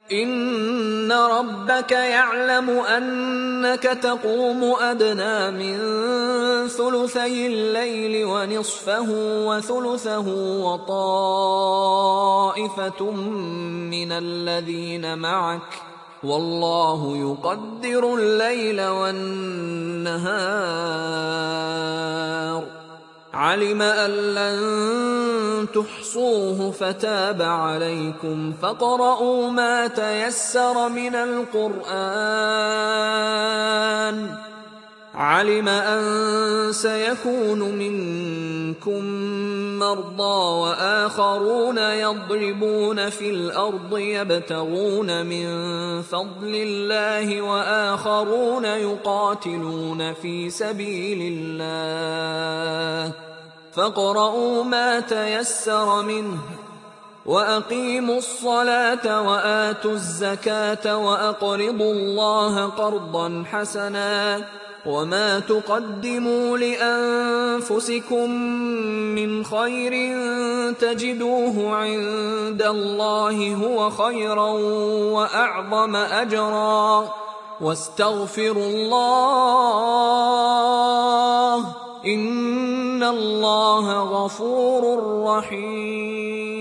إن ربك يعلم أنك تقوم أدنى من ثلثي الليل ونصفه وثلثه وطائفة من الذين معك، والله يقدر الليل والنهار. علم أن لن تحصوه فتاب عليكم فاقرؤوا ما تيسر من القرآن. علم أن سيكون منكم مرضى وآخرون يضربون في الأرض يبتغون من فضل الله وآخرون يقاتلون في سبيل الله، فاقرؤوا ما تيسر منه وأقيموا الصلاة وآتوا الزكاة وأقرضوا الله قرضا حسنا، وما تقدموا لأنفسكم من خير تجدوه عند الله هو خيرا وأعظم أجرا، واستغفروا الله إن الله غفور رحيم.